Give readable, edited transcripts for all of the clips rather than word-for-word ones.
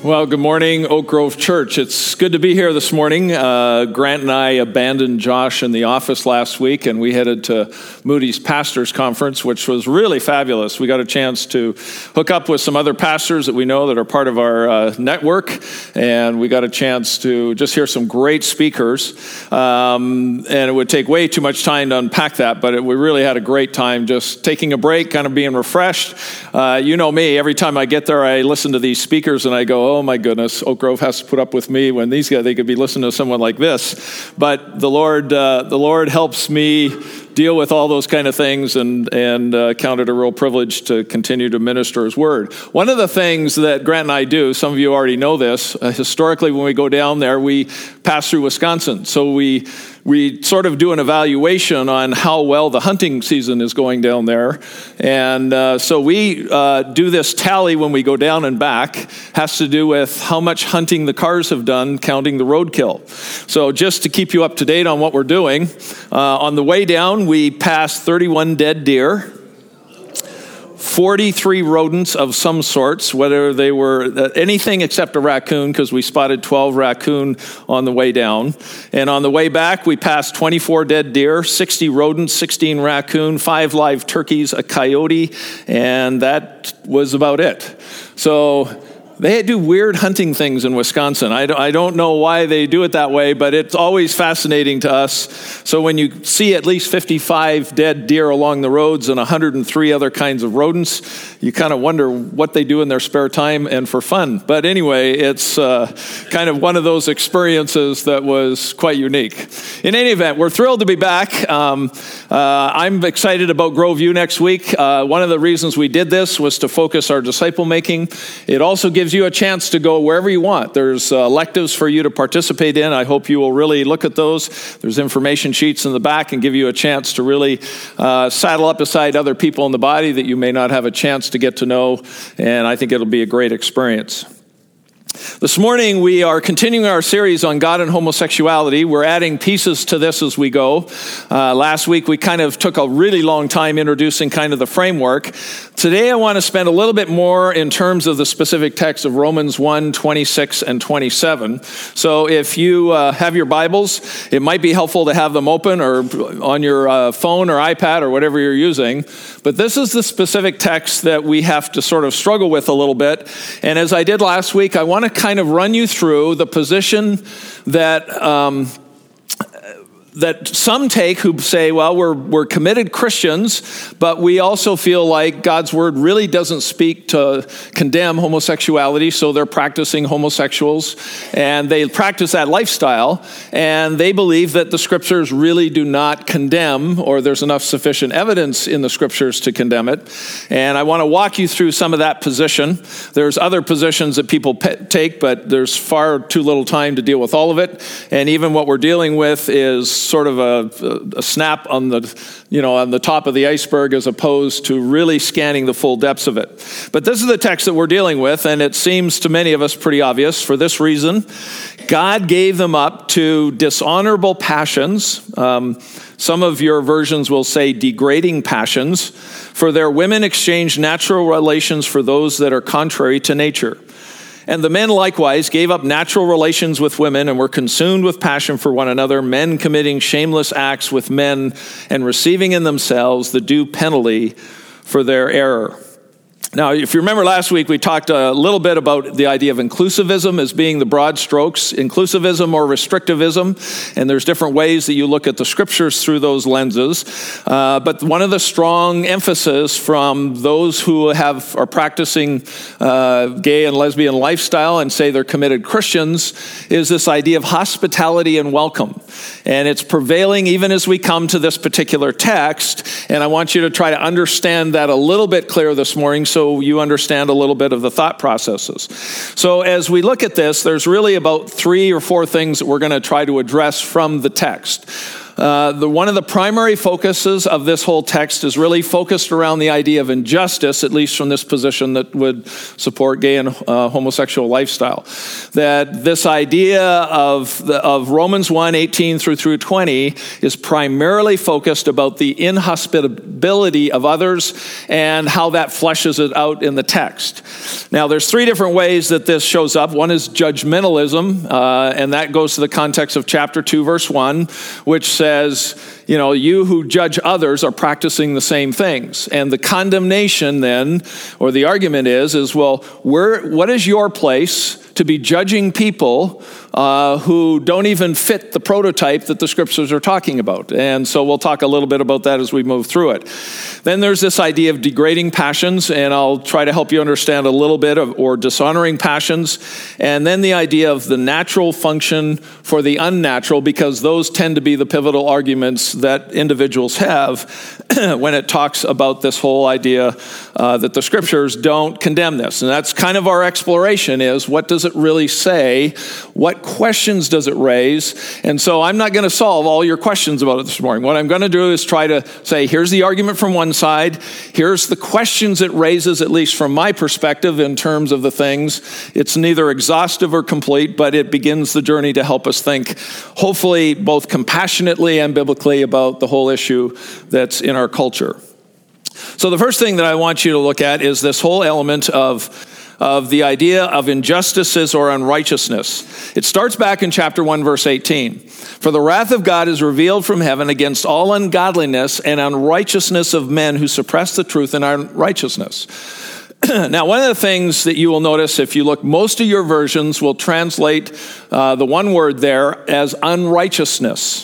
Well, good morning, Oak Grove Church. It's good to be here this morning. Grant and I abandoned Josh in the office last week, and we headed to Moody's Pastors Conference, which was really fabulous. We got a chance to hook up with some other pastors that we know that are part of our network, and we got a chance to just hear some great speakers. And it would take way too much time to unpack that, but we really had a great time just taking a break, kind of being refreshed. You know me, every time I get there, I listen to these speakers and I go, oh my goodness, Oak Grove has to put up with me when these guys, they could be listening to someone like this. But the Lord helps me deal with all those kind of things and count it a real privilege to continue to minister His Word. One of the things that Grant and I do, some of you already know this, historically when we go down there, we pass through Wisconsin. So we sort of do an evaluation on how well the hunting season is going down there. And so we do this tally when we go down and back. Has to do with how much hunting the cars have done, counting the roadkill. So just to keep you up to date on what we're doing, on the way down, we passed 31 dead deer, 43 rodents of some sorts, whether they were anything except a raccoon, because we spotted 12 raccoon on the way down. And on the way back, we passed 24 dead deer, 60 rodents, 16 raccoon, 5 live turkeys, a coyote, and that was about it. So they do weird hunting things in Wisconsin. I don't know why they do it that way, but it's always fascinating to us. So when you see at least 55 dead deer along the roads and 103 other kinds of rodents, you kind of wonder what they do in their spare time and for fun. But anyway, it's kind of one of those experiences that was quite unique. In any event, we're thrilled to be back. I'm excited about Grove U next week. One of the reasons we did this was to focus our disciple making. It also gives you a chance to go wherever you want. There's electives for you to participate in. I hope you will really look at those. There's information sheets in the back and give you a chance to really saddle up beside other people in the body that you may not have a chance to get to know. And I think it'll be a great experience. This morning, we are continuing our series on God and homosexuality. We're adding pieces to this as we go. Last week, we kind of took a really long time introducing kind of the framework. Today, I want to spend a little bit more in terms of the specific text of Romans 1, 26 and 27. So if you have your Bibles, it might be helpful to have them open or on your phone or iPad or whatever you're using. But this is the specific text that we have to sort of struggle with a little bit. And as I did last week, I want to kind of run you through the position that some take who say, well, we're committed Christians, but we also feel like God's word really doesn't speak to condemn homosexuality, so they're practicing homosexuals, and they practice that lifestyle, and they believe that the scriptures really do not condemn, or there's enough sufficient evidence in the scriptures to condemn it. And I want to walk you through some of that position. There's other positions that people take, but there's far too little time to deal with all of it, and even what we're dealing with is sort of a snap on the top of the iceberg as opposed to really scanning the full depths of it. But this is the text that we're dealing with, and it seems to many of us pretty obvious. For this reason, God gave them up to dishonorable passions. Some of your versions will say degrading passions. For their women exchanged natural relations for those that are contrary to nature. And the men likewise gave up natural relations with women and were consumed with passion for one another, men committing shameless acts with men and receiving in themselves the due penalty for their error. Now, if you remember last week, we talked a little bit about the idea of inclusivism as being the broad strokes, inclusivism or restrictivism, and there's different ways that you look at the scriptures through those lenses. But one of the strong emphasis from those who are practicing gay and lesbian lifestyle and say they're committed Christians is this idea of hospitality and welcome. And it's prevailing even as we come to this particular text, and I want you to try to understand that a little bit clearer this morning so you understand a little bit of the thought processes. So as we look at this, there's really about 3 or 4 things that we're going to try to address from the text. One of the primary focuses of this whole text is really focused around the idea of injustice, at least from this position that would support gay and homosexual lifestyle. That this idea of Romans 1:18 through 20 is primarily focused about the inhospitability of others and how that fleshes it out in the text. Now, there's three different ways that this shows up. One is judgmentalism, and that goes to the context of chapter 2, verse 1, which says, you who judge others are practicing the same things. And the condemnation then, or the argument is well, what is your place to be judging people who don't even fit the prototype that the scriptures are talking about? And so we'll talk a little bit about that as we move through it. Then there's this idea of degrading passions, and I'll try to help you understand a little bit or dishonoring passions. And then the idea of the natural function for the unnatural, because those tend to be the pivotal arguments that individuals have when it talks about this whole idea that the scriptures don't condemn this. And that's kind of our exploration, is what does it really say? What questions does it raise? And so I'm not going to solve all your questions about it this morning. What I'm going to do is try to say, here's the argument from one side. Here's the questions it raises, at least from my perspective, in terms of the things. It's neither exhaustive or complete, but it begins the journey to help us think, hopefully, both compassionately and biblically about the whole issue that's in our culture. So the first thing that I want you to look at is this whole element of the idea of injustices or unrighteousness. It starts back in chapter 1, verse 18. For the wrath of God is revealed from heaven against all ungodliness and unrighteousness of men who suppress the truth in unrighteousness. Now, one of the things that you will notice if you look, most of your versions will translate the one word there as unrighteousness.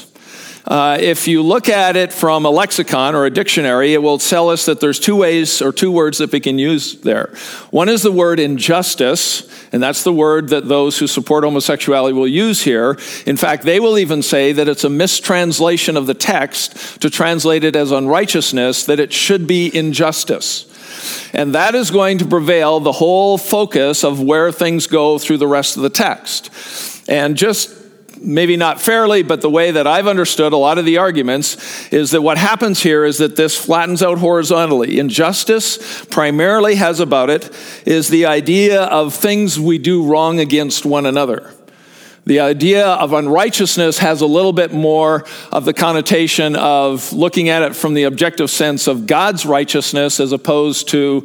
If you look at it from a lexicon or a dictionary, it will tell us that there's two ways or two words that we can use there. One is the word injustice, and that's the word that those who support homosexuality will use here. In fact, they will even say that it's a mistranslation of the text to translate it as unrighteousness, that it should be injustice. And that is going to prevail the whole focus of where things go through the rest of the text. And just maybe not fairly, but the way that I've understood a lot of the arguments is that what happens here is that this flattens out horizontally. Injustice primarily has about it is the idea of things we do wrong against one another. The idea of unrighteousness has a little bit more of the connotation of looking at it from the objective sense of God's righteousness as opposed to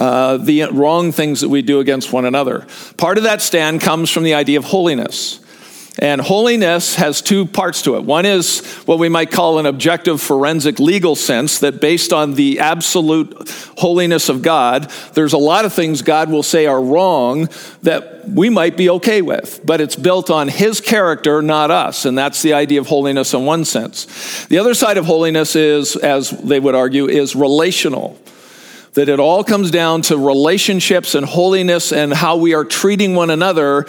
the wrong things that we do against one another. Part of that stand comes from the idea of holiness. And holiness has two parts to it. One is what we might call an objective forensic legal sense, that based on the absolute holiness of God, there's a lot of things God will say are wrong that we might be okay with, but it's built on his character, not us. And that's the idea of holiness in one sense. The other side of holiness is, as they would argue, is relational. That it all comes down to relationships and holiness and how we are treating one another,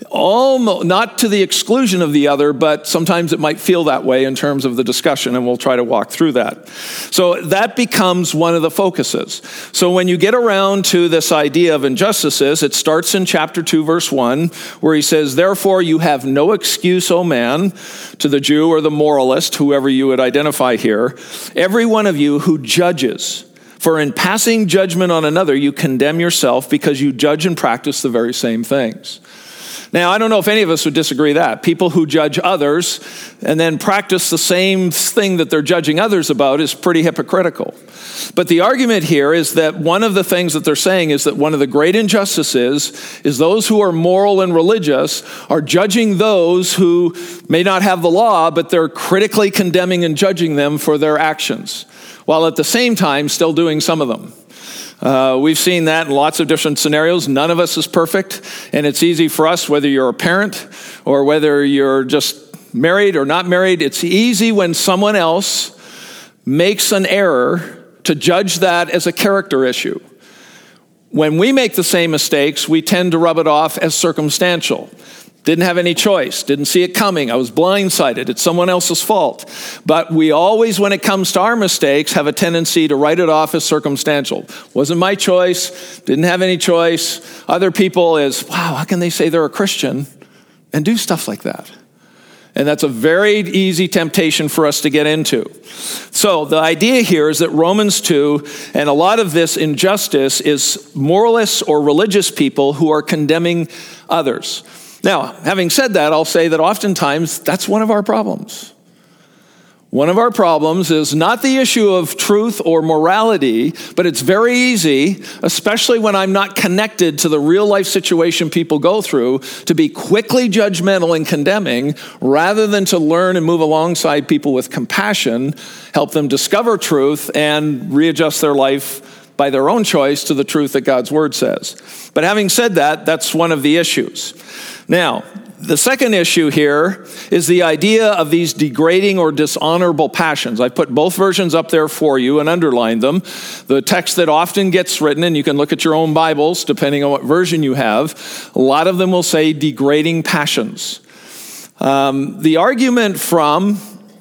almost not to the exclusion of the other, but sometimes it might feel that way in terms of the discussion, and we'll try to walk through that. So that becomes one of the focuses. So when you get around to this idea of injustices, it starts in chapter 2, verse 1, where he says, therefore you have no excuse, O man, to the Jew or the moralist, whoever you would identify here, every one of you who judges. For in passing judgment on another, you condemn yourself because you judge and practice the very same things. Now, I don't know if any of us would disagree that. People who judge others and then practice the same thing that they're judging others about is pretty hypocritical. But the argument here is that one of the things that they're saying is that one of the great injustices is those who are moral and religious are judging those who may not have the law, but they're critically condemning and judging them for their actions, while at the same time still doing some of them. We've seen that in lots of different scenarios. None of us is perfect, and it's easy for us, whether you're a parent or whether you're just married or not married, it's easy when someone else makes an error to judge that as a character issue. When we make the same mistakes, we tend to rub it off as circumstantial. Didn't have any choice, didn't see it coming, I was blindsided, it's someone else's fault. But we always, when it comes to our mistakes, have a tendency to write it off as circumstantial. Wasn't my choice, didn't have any choice. Other people is, wow, how can they say they're a Christian and do stuff like that? And that's a very easy temptation for us to get into. So the idea here is that Romans 2 and a lot of this injustice is moralists or religious people who are condemning others. Now, having said that, I'll say that oftentimes that's one of our problems. One of our problems is not the issue of truth or morality, but it's very easy, especially when I'm not connected to the real life situation people go through, to be quickly judgmental and condemning rather than to learn and move alongside people with compassion, help them discover truth and readjust their life by their own choice to the truth that God's word says. But having said that, that's one of the issues. Now, the second issue here is the idea of these degrading or dishonorable passions. I've put both versions up there for you and underlined them. The text that often gets written, and you can look at your own Bibles depending on what version you have, a lot of them will say degrading passions. The argument from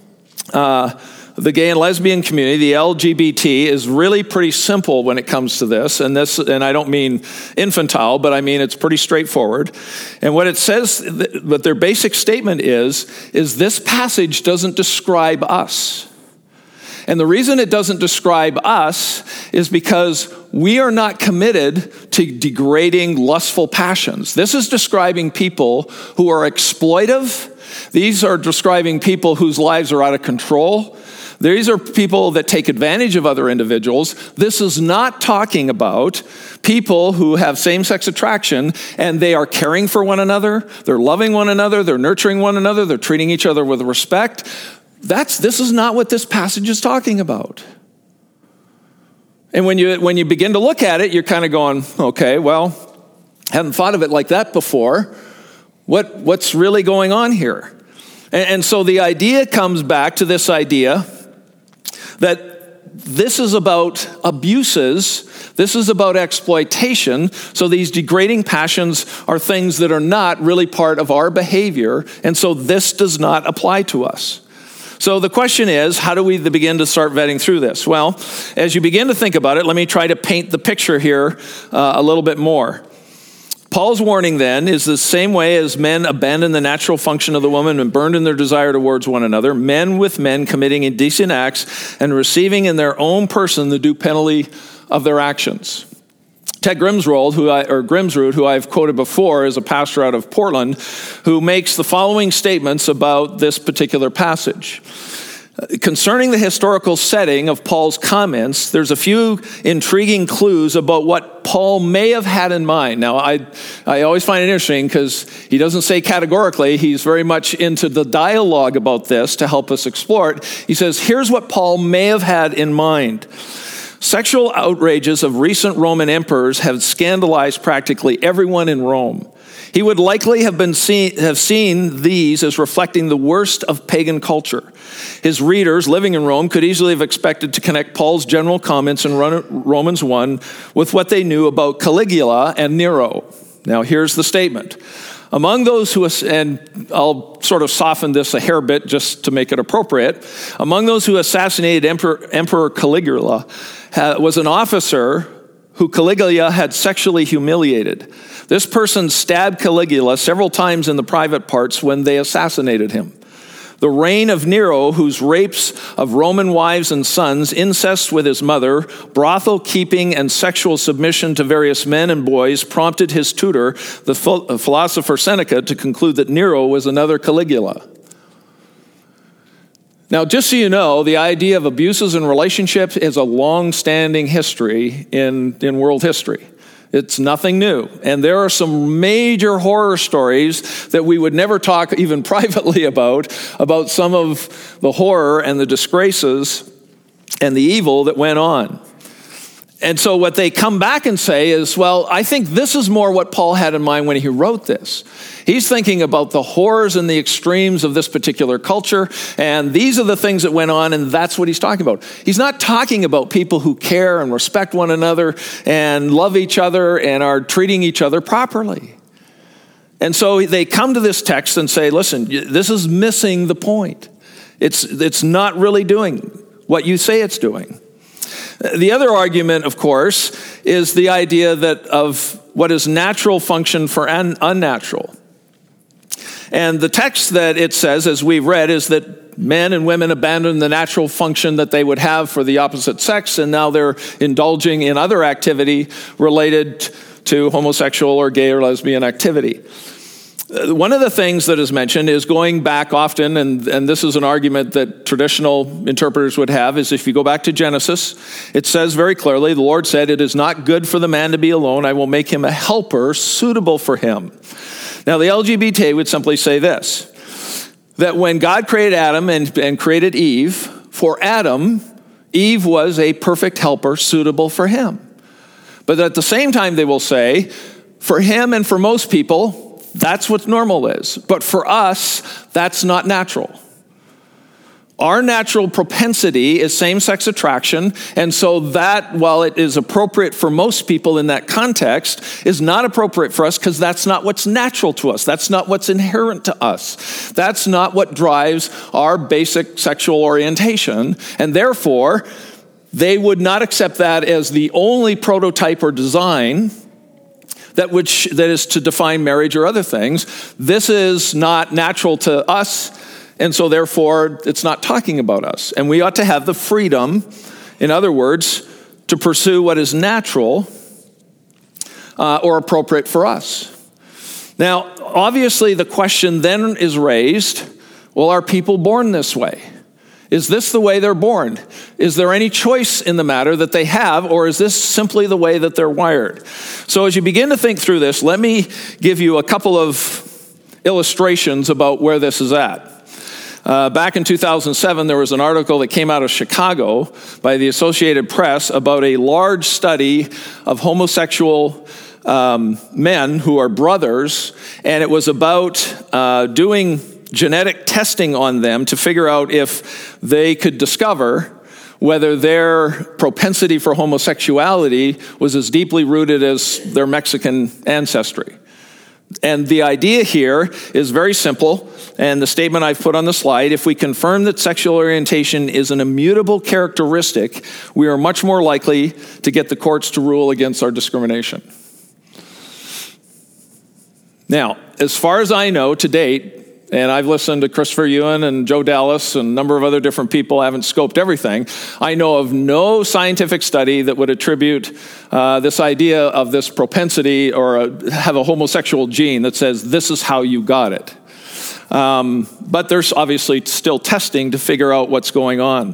the gay and lesbian community, the LGBT, is really pretty simple when it comes to this. And I don't mean infantile, but I mean it's pretty straightforward. And what it says, what their basic statement is this passage doesn't describe us. And the reason it doesn't describe us is because we are not committed to degrading lustful passions. This is describing people who are exploitive. These are describing people whose lives are out of control. These are people that take advantage of other individuals. This is not talking about people who have same-sex attraction and they are caring for one another, they're loving one another, they're nurturing one another, they're treating each other with respect. This is not what this passage is talking about. And when you begin to look at it, you're kind of going, okay, well, hadn't thought of it like that before. What's really going on here? And so the idea comes back to this idea that this is about abuses, this is about exploitation, so these degrading passions are things that are not really part of our behavior, and so this does not apply to us. So the question is, how do we begin to start vetting through this? Well, as you begin to think about it, let me try to paint the picture here a little bit more. Paul's warning then is the same way as men abandon the natural function of the woman and burned in their desire towards one another, men with men committing indecent acts and receiving in their own person the due penalty of their actions. Ted Grimsrud, who I've quoted before, is a pastor out of Portland, who makes the following statements about this particular passage. Concerning the historical setting of Paul's comments, there's a few intriguing clues about what Paul may have had in mind. Now, I always find it interesting because he doesn't say categorically. He's very much into the dialogue about this to help us explore it. He says, here's what Paul may have had in mind. Sexual outrages of recent Roman emperors have scandalized practically everyone in Rome. He would likely have seen these as reflecting the worst of pagan culture. His readers living in Rome could easily have expected to connect Paul's general comments in Romans 1 with what they knew about Caligula and Nero. Now, here's the statement. Among those who, and I'll sort of soften this a hair bit just to make it appropriate, among those who assassinated Emperor Caligula was an officer who Caligula had sexually humiliated. This person stabbed Caligula several times in the private parts when they assassinated him. The reign of Nero, whose rapes of Roman wives and sons, incest with his mother, brothel keeping, and sexual submission to various men and boys prompted his tutor, the philosopher Seneca, to conclude that Nero was another Caligula. Now, just so you know, the idea of abuses in relationships is a long-standing history in world history. It's nothing new. And there are some major horror stories that we would never talk even privately about some of the horror and the disgraces and the evil that went on. And so what they come back and say is, well, I think this is more what Paul had in mind when he wrote this. He's thinking about the horrors and the extremes of this particular culture, and these are the things that went on, and that's what he's talking about. He's not talking about people who care and respect one another and love each other and are treating each other properly. And so they come to this text and say, listen, this is missing the point. It's not really doing what you say it's doing. The other argument, of course, is the idea that of what is natural function for unnatural. And the text that it says, as we've read, is that men and women abandoned the natural function that they would have for the opposite sex, and now they're indulging in other activity related to homosexual or gay or lesbian activity. One of the things that is mentioned is going back often, and this is an argument that traditional interpreters would have, is if you go back to Genesis, it says very clearly, the Lord said, "It is not good for the man to be alone. I will make him a helper suitable for him." Now, the LGBT would simply say this, that when God created Adam and created Eve, for Adam, Eve was a perfect helper suitable for him. But at the same time, they will say, for him and for most people, that's what normal is. But for us, that's not natural. Our natural propensity is same-sex attraction, and so that, while it is appropriate for most people in that context, is not appropriate for us because that's not what's natural to us. That's not what's inherent to us. That's not what drives our basic sexual orientation, and therefore, they would not accept that as the only prototype or design that is to define marriage or other things. This is not natural to us, and so therefore it's not talking about us. And we ought to have the freedom, in other words, to pursue what is natural or appropriate for us. Now, obviously the question then is raised, well, are people born this way? Is this the way they're born? Is there any choice in the matter that they have, or is this simply the way that they're wired? So as you begin to think through this, let me give you a couple of illustrations about where this is at. Back in 2007, there was an article that came out of Chicago by the Associated Press about a large study of homosexual men who are brothers, and it was about doing genetic testing on them to figure out if they could discover whether their propensity for homosexuality was as deeply rooted as their Mexican ancestry. And the idea here is very simple, and the statement I've put on the slide: if we confirm that sexual orientation is an immutable characteristic, we are much more likely to get the courts to rule against our discrimination. Now, as far as I know to date, and I've listened to Christopher Ewan and Joe Dallas and a number of other different people, I haven't scoped everything, I know of no scientific study that would attribute this idea of this propensity or have a homosexual gene that says this is how you got it. But there's obviously still testing to figure out what's going on.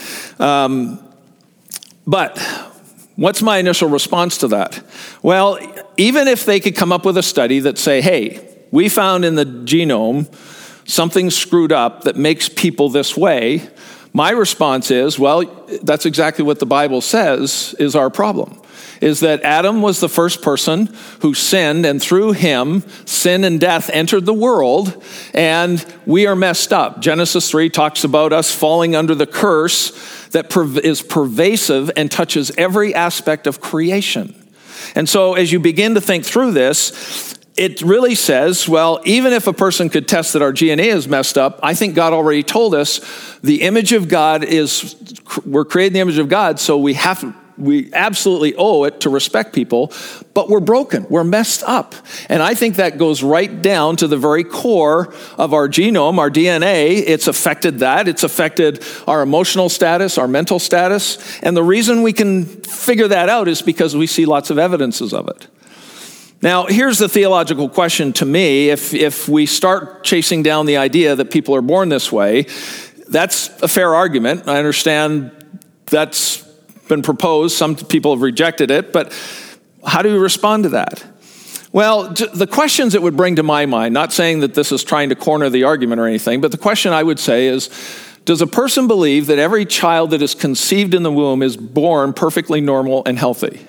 But what's my initial response to that? Well, even if they could come up with a study that say, hey, we found in the genome something screwed up that makes people this way, my response is, well, that's exactly what the Bible says is our problem, is that Adam was the first person who sinned, and through him, sin and death entered the world, and we are messed up. Genesis 3 talks about us falling under the curse that is pervasive and touches every aspect of creation. And so as you begin to think through this, it really says, well, even if a person could test that our DNA is messed up, I think God already told us the image of God we're created in the image of God, so we absolutely owe it to respect people, but we're broken, we're messed up. And I think that goes right down to the very core of our genome, our DNA. It's affected that. It's affected our emotional status, our mental status. And the reason we can figure that out is because we see lots of evidences of it. Now, here's the theological question to me. If we start chasing down the idea that people are born this way, that's a fair argument. I understand that's been proposed. Some people have rejected it, but how do we respond to that? Well, the questions it would bring to my mind, not saying that this is trying to corner the argument or anything, but the question I would say is, does a person believe that every child that is conceived in the womb is born perfectly normal and healthy?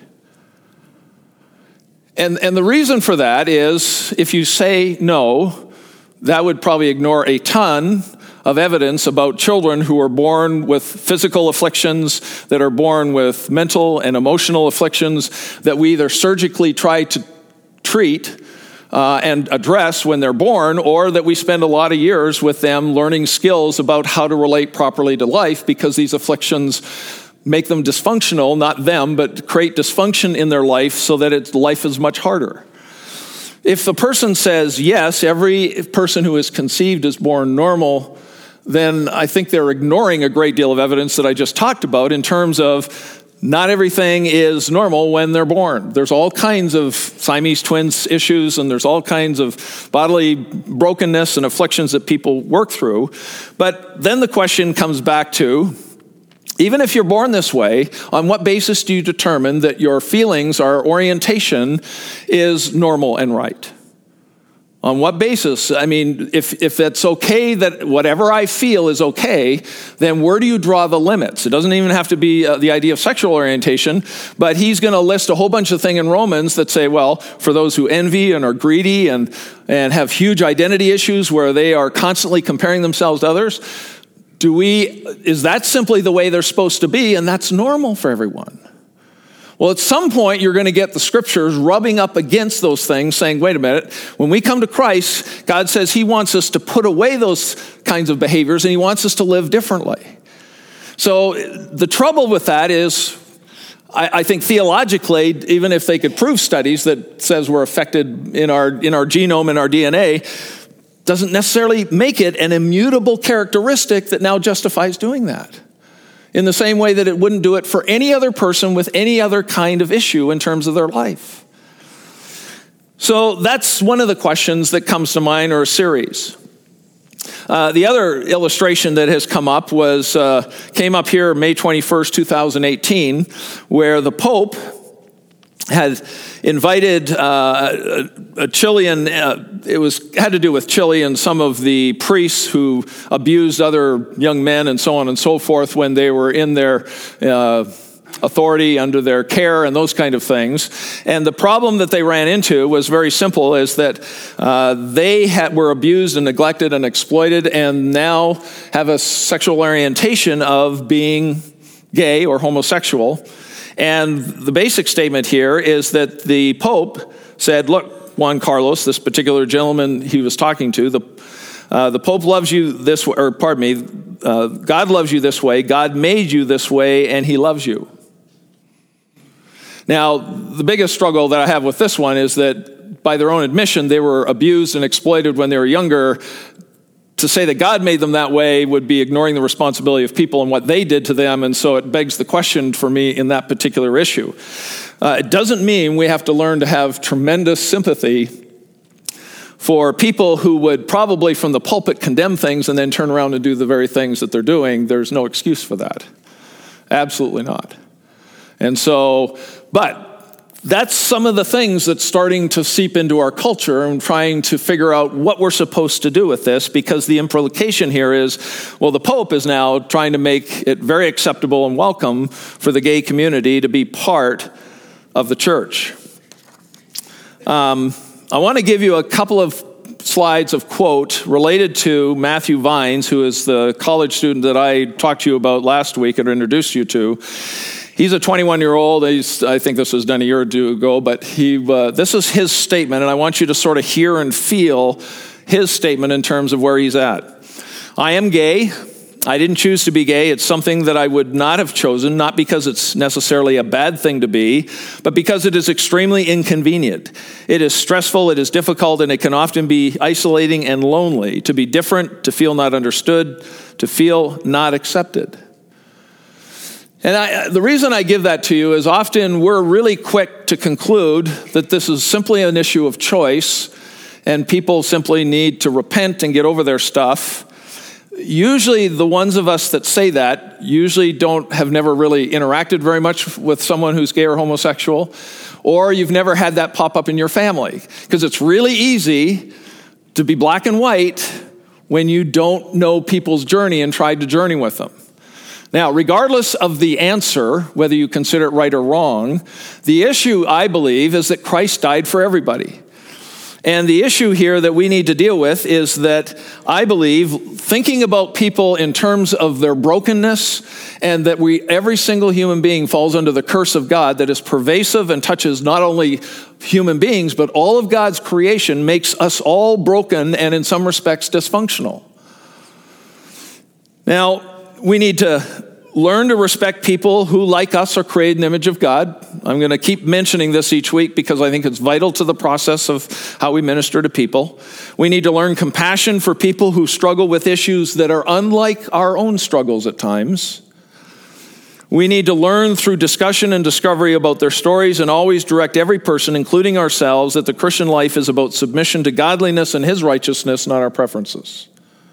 And the reason for that is, if you say no, that would probably ignore a ton of evidence about children who are born with physical afflictions, that are born with mental and emotional afflictions that we either surgically try to treat and address when they're born, or that we spend a lot of years with them learning skills about how to relate properly to life, because these afflictions make them dysfunctional, not them, but create dysfunction in their life so that life is much harder. If the person says, yes, every person who is conceived is born normal, then I think they're ignoring a great deal of evidence that I just talked about in terms of not everything is normal when they're born. There's all kinds of Siamese twins issues, and there's all kinds of bodily brokenness and afflictions that people work through. But then the question comes back to, even if you're born this way, on what basis do you determine that your feelings, our orientation, is normal and right? On what basis? I mean, if it's okay that whatever I feel is okay, then where do you draw the limits? It doesn't even have to be the idea of sexual orientation, but he's going to list a whole bunch of things in Romans that say, well, for those who envy and are greedy and have huge identity issues where they are constantly comparing themselves to others, is that simply the way they're supposed to be, and that's normal for everyone? Well, at some point, you're going to get the scriptures rubbing up against those things, saying, wait a minute, when we come to Christ, God says he wants us to put away those kinds of behaviors, and he wants us to live differently. So the trouble with that is, I think theologically, even if they could prove studies that says we're affected in our genome and our DNA, doesn't necessarily make it an immutable characteristic that now justifies doing that. In the same way that it wouldn't do it for any other person with any other kind of issue in terms of their life. So that's one of the questions that comes to mind, or a series. The other illustration that has come up came up here May 21st, 2018, where the Pope had invited a Chilean, had to do with Chile and some of the priests who abused other young men and so on and so forth when they were in their authority, under their care, and those kind of things. And the problem that they ran into was very simple, is that they were abused and neglected and exploited, and now have a sexual orientation of being gay or homosexual. And the basic statement here is that the Pope said, look, Juan Carlos, this particular gentleman he was talking to, the Pope loves you this way, God loves you this way, God made you this way, and he loves you. Now, the biggest struggle that I have with this one is that by their own admission, they were abused and exploited when they were younger. To say that God made them that way would be ignoring the responsibility of people and what they did to them, and so it begs the question for me in that particular issue. It doesn't mean we have to learn to have tremendous sympathy for people who would probably from the pulpit condemn things and then turn around and do the very things that they're doing. There's no excuse for that. Absolutely not. And so, but that's some of the things that's starting to seep into our culture, and trying to figure out what we're supposed to do with this, because the implication here is, well, the Pope is now trying to make it very acceptable and welcome for the gay community to be part of the church. I want to give you a couple of slides of quote related to Matthew Vines, who is the college student that I talked to you about last week and introduced you to. He's a 21-year-old. I think this was done a year or two ago, but this is his statement, and I want you to sort of hear and feel his statement in terms of where he's at. I am gay. I didn't choose to be gay. It's something that I would not have chosen, not because it's necessarily a bad thing to be, but because it is extremely inconvenient. It is stressful, it is difficult, and it can often be isolating and lonely to be different, to feel not understood, to feel not accepted. And the reason I give that to you is often we're really quick to conclude that this is simply an issue of choice and people simply need to repent and get over their stuff. Usually the ones of us that say that usually have never really interacted very much with someone who's gay or homosexual, or you've never had that pop up in your family. Because it's really easy to be black and white when you don't know people's journey and tried to journey with them. Now, regardless of the answer, whether you consider it right or wrong, the issue, I believe, is that Christ died for everybody. And the issue here that we need to deal with is that I believe thinking about people in terms of their brokenness, and that every single human being falls under the curse of God that is pervasive and touches not only human beings, but all of God's creation, makes us all broken and in some respects dysfunctional. Now, we need to learn to respect people who, like us, are created in the image of God. I'm going to keep mentioning this each week because I think it's vital to the process of how we minister to people. We need to learn compassion for people who struggle with issues that are unlike our own struggles at times. We need to learn through discussion and discovery about their stories and always direct every person, including ourselves, that the Christian life is about submission to godliness and his righteousness, not our preferences.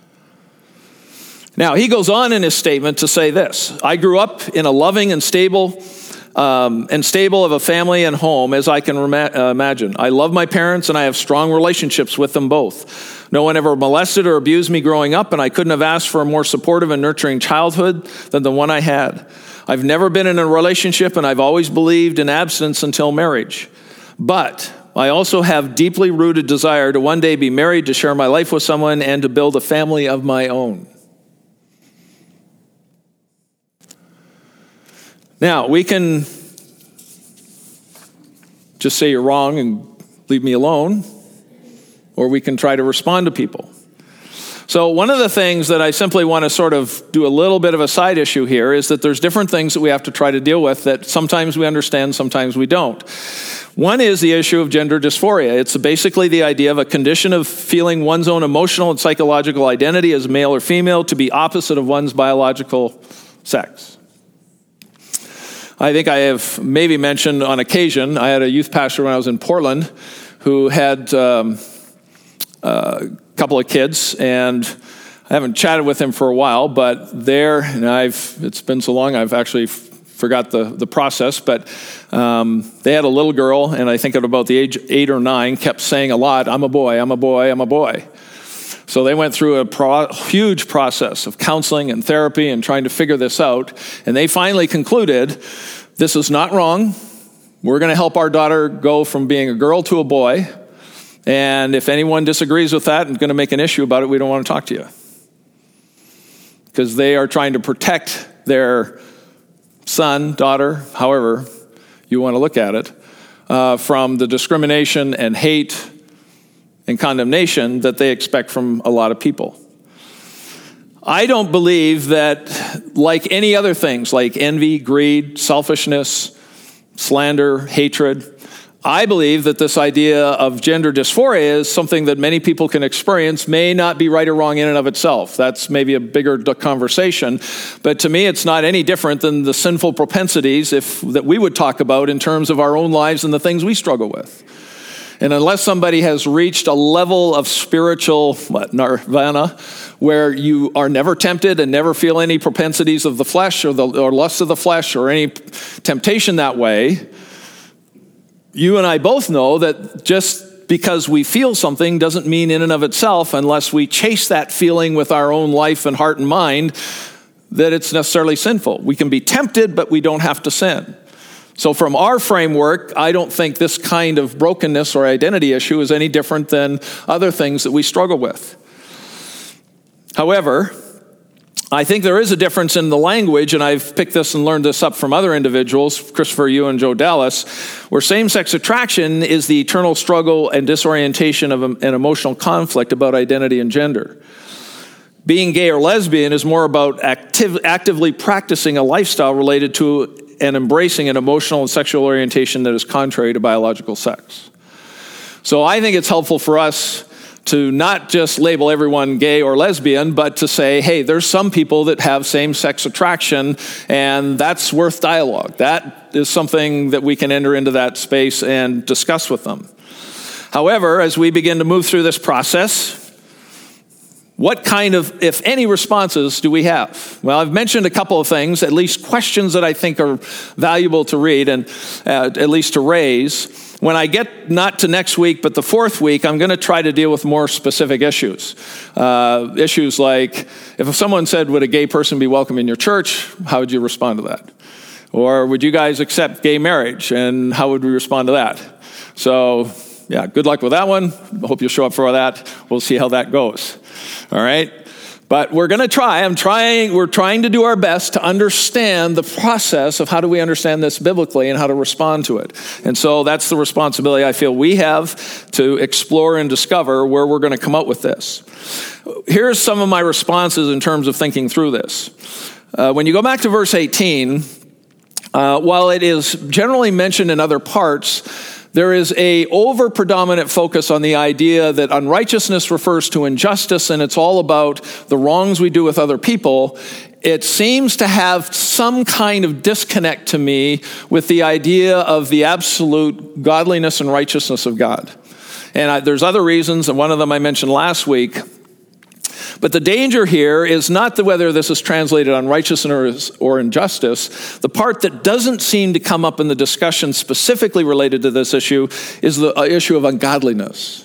Now, he goes on in his statement to say this: I grew up in a loving and stable of a family and home, as I can imagine. I love my parents, and I have strong relationships with them both. No one ever molested or abused me growing up, and I couldn't have asked for a more supportive and nurturing childhood than the one I had. I've never been in a relationship, and I've always believed in abstinence until marriage. But I also have deeply rooted desire to one day be married, to share my life with someone, and to build a family of my own. Now, we can just say you're wrong and leave me alone, or we can try to respond to people. So one of the things that I simply want to sort of do a little bit of a side issue here is that there's different things that we have to try to deal with that sometimes we understand, sometimes we don't. One is the issue of gender dysphoria. It's basically the idea of a condition of feeling one's own emotional and psychological identity as male or female to be opposite of one's biological sex. I think I have maybe mentioned on occasion, I had a youth pastor when I was in Portland who had a couple of kids, and I haven't chatted with him for a while, but it's been so long I've actually forgot the process, but they had a little girl, and I think at about the age 8 or 9, kept saying a lot, I'm a boy, I'm a boy, I'm a boy. So they went through a huge process of counseling and therapy and trying to figure this out. And they finally concluded, this is not wrong. We're going to help our daughter go from being a girl to a boy. And if anyone disagrees with that and is going to make an issue about it, we don't want to talk to you. Because they are trying to protect their son, daughter, however you want to look at it, from the discrimination and hate and condemnation that they expect from a lot of people. I don't believe that, like any other things, like envy, greed, selfishness, slander, hatred, I believe that this idea of gender dysphoria is something that many people can experience, may not be right or wrong in and of itself. That's maybe a bigger conversation. But to me, it's not any different than the sinful propensities that we would talk about in terms of our own lives and the things we struggle with. And unless somebody has reached a level of spiritual nirvana where you are never tempted and never feel any propensities of the flesh or lust of the flesh or any temptation that way, you and I both know that just because we feel something doesn't mean in and of itself, unless we chase that feeling with our own life and heart and mind, that it's necessarily sinful. We can be tempted, but we don't have to sin. So from our framework, I don't think this kind of brokenness or identity issue is any different than other things that we struggle with. However, I think there is a difference in the language, and I've picked this and learned this up from other individuals, Christopher Yu and Joe Dallas, where same-sex attraction is the eternal struggle and disorientation of an emotional conflict about identity and gender. Being gay or lesbian is more about actively practicing a lifestyle related to and embracing an emotional and sexual orientation that is contrary to biological sex. So I think it's helpful for us to not just label everyone gay or lesbian, but to say, hey, there's some people that have same-sex attraction, and that's worth dialogue. That is something that we can enter into that space and discuss with them. However, as we begin to move through this process, what kind of, if any, responses do we have? Well, I've mentioned a couple of things, at least questions that I think are valuable to read and at least to raise. When I get not to next week, but the fourth week, I'm going to try to deal with more specific issues. Issues like, if someone said, would a gay person be welcome in your church? How would you respond to that? Or would you guys accept gay marriage? And how would we respond to that? So, yeah, good luck with that one. I hope you'll show up for that. We'll see how that goes. All right? But we're going to try. We're trying to do our best to understand the process of how do we understand this biblically and how to respond to it. And so that's the responsibility I feel we have to explore and discover where we're going to come up with this. Here's some of my responses in terms of thinking through this. When you go back to verse 18, while it is generally mentioned in other parts, there is a over-predominant focus on the idea that unrighteousness refers to injustice and it's all about the wrongs we do with other people. It seems to have some kind of disconnect to me with the idea of the absolute godliness and righteousness of God. And there's other reasons, and one of them I mentioned last week. But the danger here is not whether this is translated unrighteousness or injustice. The part that doesn't seem to come up in the discussion specifically related to this issue is the issue of ungodliness.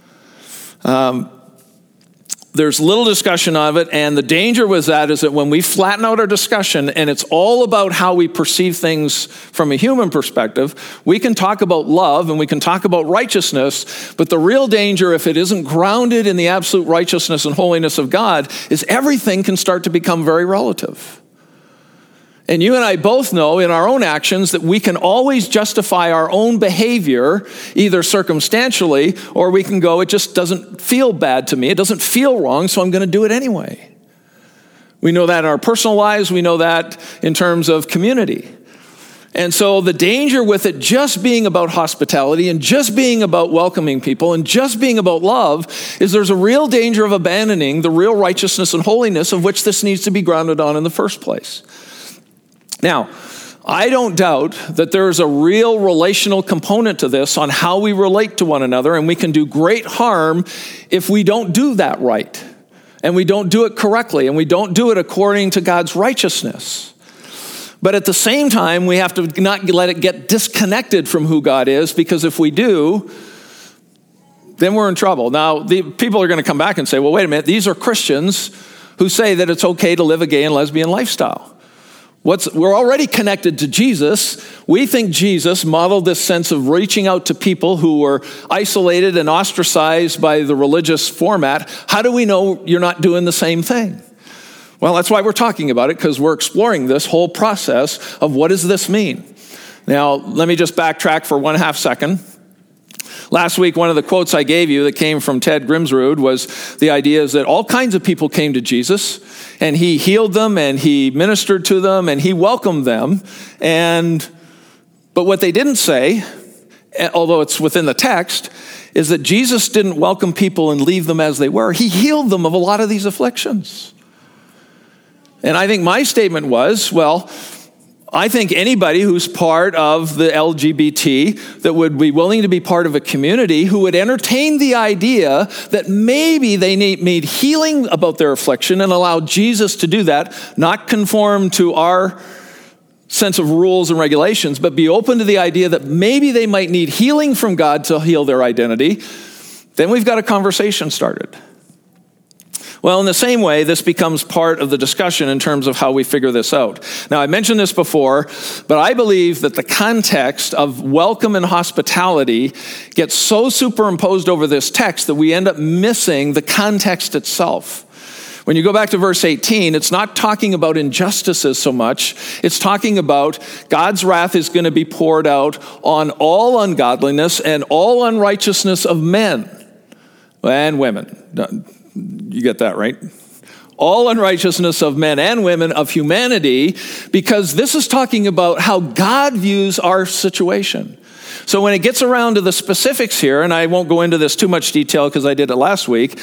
There's little discussion of it, and the danger with that is that when we flatten out our discussion and it's all about how we perceive things from a human perspective, we can talk about love and we can talk about righteousness, but the real danger, if it isn't grounded in the absolute righteousness and holiness of God, is everything can start to become very relative. And you and I both know in our own actions that we can always justify our own behavior, either circumstantially, or we can go, it just doesn't feel bad to me. It doesn't feel wrong, so I'm going to do it anyway. We know that in our personal lives. We know that in terms of community. And so the danger with it just being about hospitality and just being about welcoming people and just being about love is there's a real danger of abandoning the real righteousness and holiness of which this needs to be grounded on in the first place. Now, I don't doubt that there is a real relational component to this on how we relate to one another, and we can do great harm if we don't do that right, and we don't do it correctly, and we don't do it according to God's righteousness. But at the same time, we have to not let it get disconnected from who God is, because if we do, then we're in trouble. Now, the people are going to come back and say, well, wait a minute, these are Christians who say that it's okay to live a gay and lesbian lifestyle. We're already connected to Jesus. We think Jesus modeled this sense of reaching out to people who were isolated and ostracized by the religious format. How do we know you're not doing the same thing? Well, that's why we're talking about it, because we're exploring this whole process of what does this mean. Now, let me just backtrack for 1/2 second. Last week, one of the quotes I gave you that came from Ted Grimsrud was the idea is that all kinds of people came to Jesus, and he healed them, and he ministered to them, and he welcomed them. But what they didn't say, although it's within the text, is that Jesus didn't welcome people and leave them as they were. He healed them of a lot of these afflictions. And I think my statement was, well, I think anybody who's part of the LGBT that would be willing to be part of a community who would entertain the idea that maybe they need healing about their affliction and allow Jesus to do that, not conform to our sense of rules and regulations, but be open to the idea that maybe they might need healing from God to heal their identity, then we've got a conversation started. Well, in the same way, this becomes part of the discussion in terms of how we figure this out. Now, I mentioned this before, but I believe that the context of welcome and hospitality gets so superimposed over this text that we end up missing the context itself. When you go back to verse 18, it's not talking about injustices so much. It's talking about God's wrath is going to be poured out on all ungodliness and all unrighteousness of men and women. You get that, right? All unrighteousness of men and women of humanity, because this is talking about how God views our situation. So when it gets around to the specifics here, and I won't go into this too much detail because I did it last week,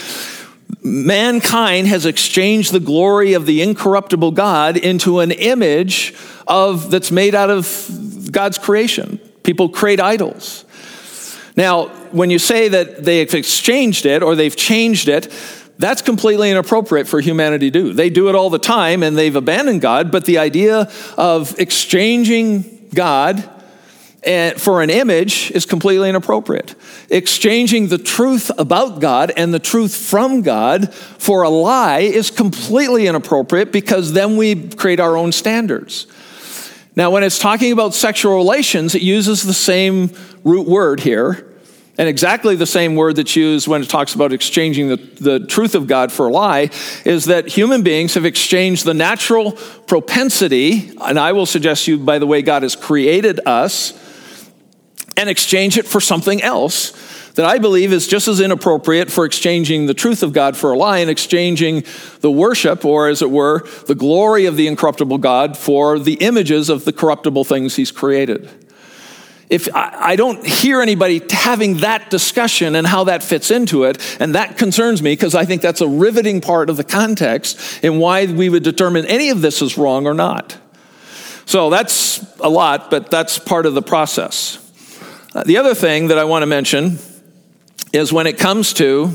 mankind has exchanged the glory of the incorruptible God into an image that's made out of God's creation. People create idols. Now, when you say that they've exchanged it or they've changed it, that's completely inappropriate for humanity to do. They do it all the time and they've abandoned God, but the idea of exchanging God for an image is completely inappropriate. Exchanging the truth about God and the truth from God for a lie is completely inappropriate, because then we create our own standards. Now, when it's talking about sexual relations, it uses the same root word here, and exactly the same word that's used when it talks about exchanging the truth of God for a lie, is that human beings have exchanged the natural propensity, and I will suggest to you, by the way God has created us, and exchange it for something else that I believe is just as inappropriate for exchanging the truth of God for a lie and exchanging the worship, or as it were, the glory of the incorruptible God for the images of the corruptible things he's created. If I don't hear anybody having that discussion and how that fits into it, and that concerns me because I think that's a riveting part of the context in why we would determine any of this is wrong or not. So that's a lot, but that's part of the process. The other thing that I want to mention is when it comes to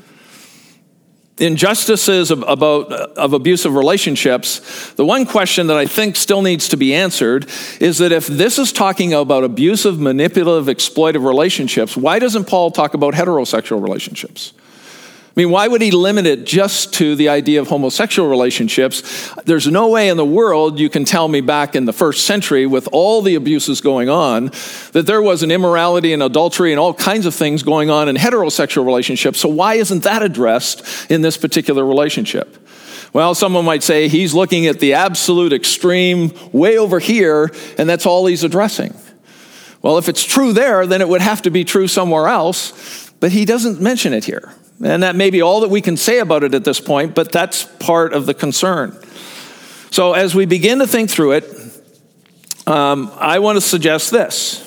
injustices of abusive relationships, the one question that I think still needs to be answered is that if this is talking about abusive, manipulative, exploitive relationships, why doesn't Paul talk about heterosexual relationships? I mean, why would he limit it just to the idea of homosexual relationships? There's no way in the world you can tell me back in the first century with all the abuses going on that there was an immorality and adultery and all kinds of things going on in heterosexual relationships. So why isn't that addressed in this particular relationship? Well, someone might say he's looking at the absolute extreme way over here, and that's all he's addressing. Well, if it's true there, then it would have to be true somewhere else, but he doesn't mention it here. And that may be all that we can say about it at this point, but that's part of the concern. So as we begin to think through it, I want to suggest this.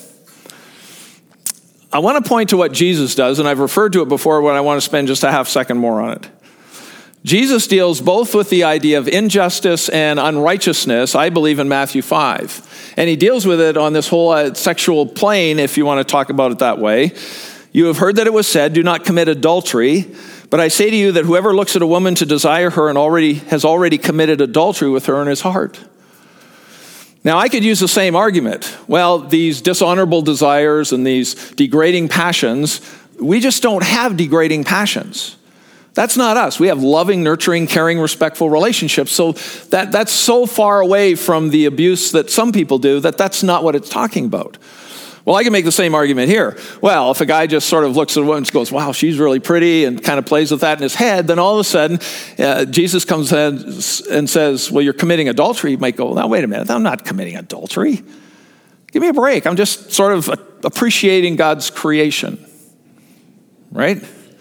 I want to point to what Jesus does, and I've referred to it before, but I want to spend just a half second more on it. Jesus deals both with the idea of injustice and unrighteousness, I believe, in Matthew 5. And he deals with it on this whole sexual plane, if you want to talk about it that way. You have heard that it was said, do not commit adultery. But I say to you that whoever looks at a woman to desire her and has already committed adultery with her in his heart. Now, I could use the same argument. Well, these dishonorable desires and these degrading passions, we just don't have degrading passions. That's not us. We have loving, nurturing, caring, respectful relationships. So that's so far away from the abuse that some people do that that's not what it's talking about. Well, I can make the same argument here. Well, if a guy just sort of looks at a woman and goes, wow, she's really pretty, and kind of plays with that in his head, then all of a sudden, Jesus comes in and says, well, you're committing adultery. You might go, now, wait a minute, I'm not committing adultery. Give me a break. I'm just sort of appreciating God's creation, right?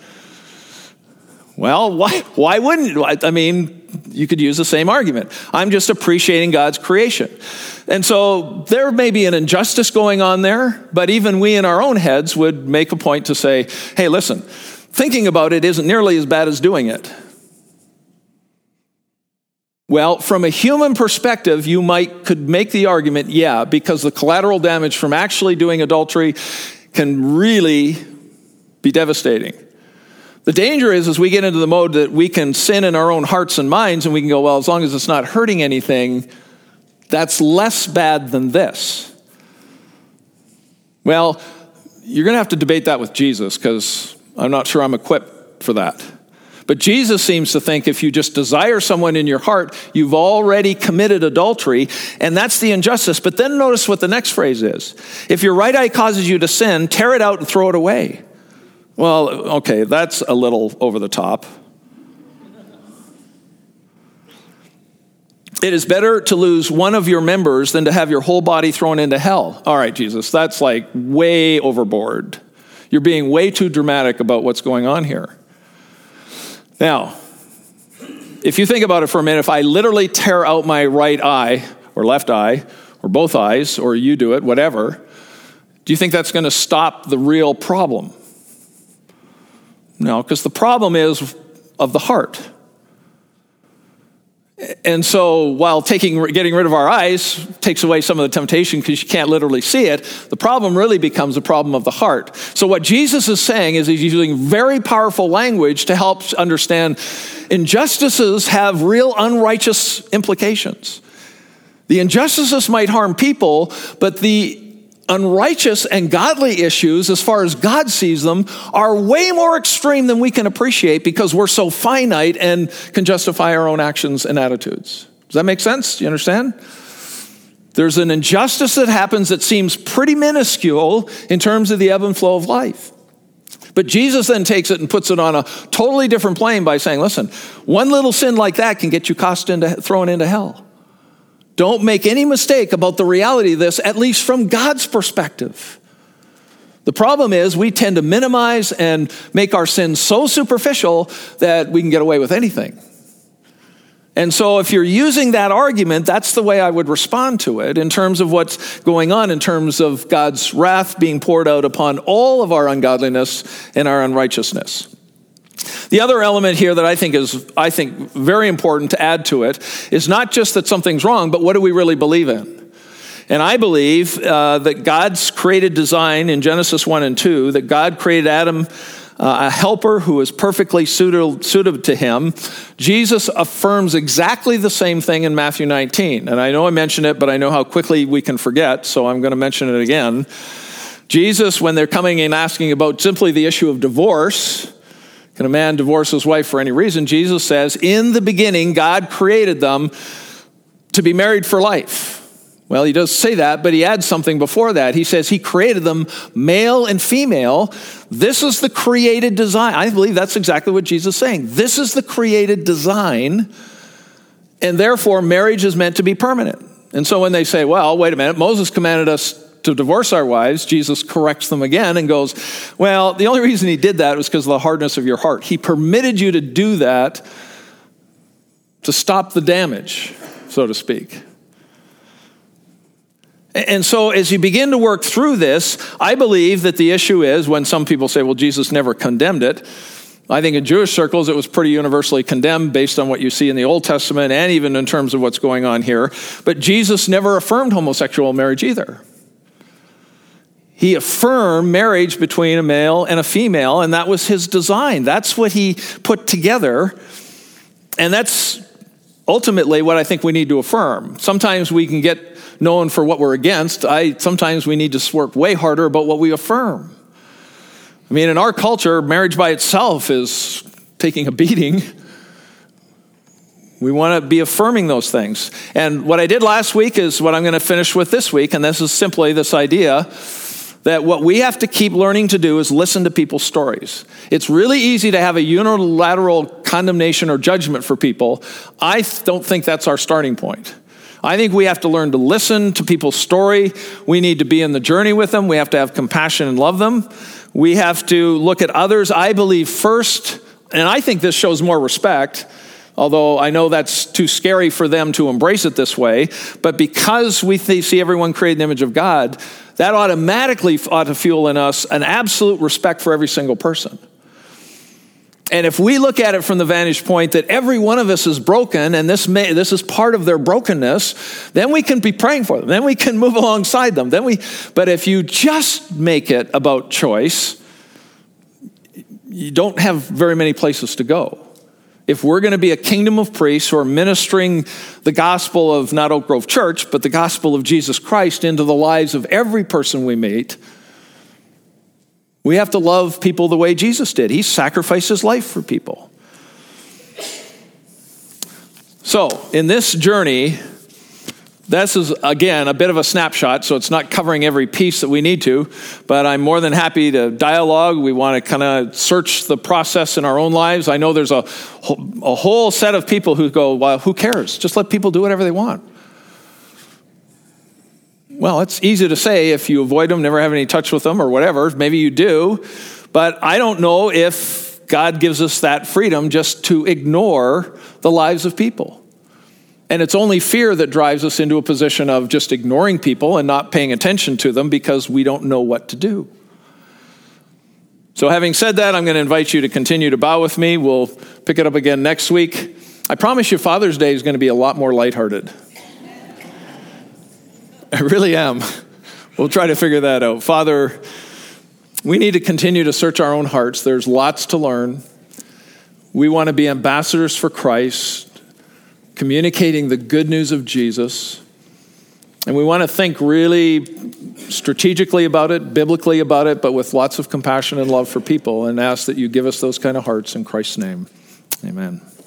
Well, why wouldn't? I mean, you could use the same argument. I'm just appreciating God's creation. And so there may be an injustice going on there, but even we in our own heads would make a point to say, hey, listen, thinking about it isn't nearly as bad as doing it. Well, from a human perspective, you could make the argument, yeah, because the collateral damage from actually doing adultery can really be devastating. The danger is we get into the mode that we can sin in our own hearts and minds, and we can go, well, as long as it's not hurting anything, that's less bad than this. Well, you're going to have to debate that with Jesus, because I'm not sure I'm equipped for that. But Jesus seems to think if you just desire someone in your heart, you've already committed adultery, and that's the injustice. But then notice what the next phrase is. If your right eye causes you to sin, tear it out and throw it away. Well, okay, that's a little over the top. It is better to lose one of your members than to have your whole body thrown into hell. All right, Jesus, that's like way overboard. You're being way too dramatic about what's going on here. Now, if you think about it for a minute, if I literally tear out my right eye or left eye or both eyes, or you do it, whatever, do you think that's going to stop the real problem? No, because the problem is of the heart. And so while getting rid of our eyes takes away some of the temptation because you can't literally see it, the problem really becomes a problem of the heart. So what Jesus is saying is he's using very powerful language to help understand injustices have real unrighteous implications. The injustices might harm people, but the unrighteous and godly issues, as far as God sees them, are way more extreme than we can appreciate because we're so finite and can justify our own actions and attitudes. Does that make sense? Do you understand? There's an injustice that happens that seems pretty minuscule in terms of the ebb and flow of life. But Jesus then takes it and puts it on a totally different plane by saying, listen, one little sin like that can get you thrown into hell. Don't make any mistake about the reality of this, at least from God's perspective. The problem is we tend to minimize and make our sins so superficial that we can get away with anything. And so if you're using that argument, that's the way I would respond to it in terms of what's going on, in terms of God's wrath being poured out upon all of our ungodliness and our unrighteousness. The other element here that I think is very important to add to it is not just that something's wrong, but what do we really believe in? And I believe that God's created design in Genesis 1 and 2, that God created Adam a helper who is perfectly suited to him. Jesus affirms exactly the same thing in Matthew 19. And I know I mentioned it, but I know how quickly we can forget, so I'm going to mention it again. Jesus, when they're coming and asking about simply the issue of divorce, can a man divorce his wife for any reason? Jesus says, in the beginning, God created them to be married for life. Well, he does say that, but he adds something before that. He says he created them male and female. This is the created design. I believe that's exactly what Jesus is saying. This is the created design, and therefore marriage is meant to be permanent. And so when they say, well, wait a minute, Moses commanded us to divorce our wives, Jesus corrects them again and goes, well, the only reason he did that was because of the hardness of your heart. He permitted you to do that to stop the damage, so to speak. And so as you begin to work through this, I believe that the issue is, when some people say, well, Jesus never condemned it, I think in Jewish circles it was pretty universally condemned based on what you see in the Old Testament and even in terms of what's going on here. But Jesus never affirmed homosexual marriage either. He affirmed marriage between a male and a female, and that was his design. That's what he put together, and that's ultimately what I think we need to affirm. Sometimes we can get known for what we're against. Sometimes we need to work way harder about what we affirm. I mean, in our culture, marriage by itself is taking a beating. We want to be affirming those things. And what I did last week is what I'm going to finish with this week, and this is simply this idea that what we have to keep learning to do is listen to people's stories. It's really easy to have a unilateral condemnation or judgment for people. I don't think that's our starting point. I think we have to learn to listen to people's story. We need to be in the journey with them. We have to have compassion and love them. We have to look at others, I believe, first, and I think this shows more respect, although I know that's too scary for them to embrace it this way. But because we see everyone created in the image of God, that automatically ought to fuel in us an absolute respect for every single person. And if we look at it from the vantage point that every one of us is broken, and this is part of their brokenness, then we can be praying for them. Then we can move alongside them. But if you just make it about choice, you don't have very many places to go. If we're going to be a kingdom of priests who are ministering the gospel of not Oak Grove Church, but the gospel of Jesus Christ into the lives of every person we meet, we have to love people the way Jesus did. He sacrificed his life for people. So, in this journey, this is, again, a bit of a snapshot, so it's not covering every piece that we need to, but I'm more than happy to dialogue. We want to kind of search the process in our own lives. I know there's a whole set of people who go, well, who cares? Just let people do whatever they want. Well, it's easy to say if you avoid them, never have any touch with them or whatever. Maybe you do. But I don't know if God gives us that freedom just to ignore the lives of people. And it's only fear that drives us into a position of just ignoring people and not paying attention to them because we don't know what to do. So having said that, I'm going to invite you to continue to bow with me. We'll pick it up again next week. I promise you Father's Day is going to be a lot more lighthearted. I really am. We'll try to figure that out. Father, we need to continue to search our own hearts. There's lots to learn. We want to be ambassadors for Christ, communicating the good news of Jesus. And we want to think really strategically about it, biblically about it, but with lots of compassion and love for people, and ask that you give us those kind of hearts in Christ's name. Amen.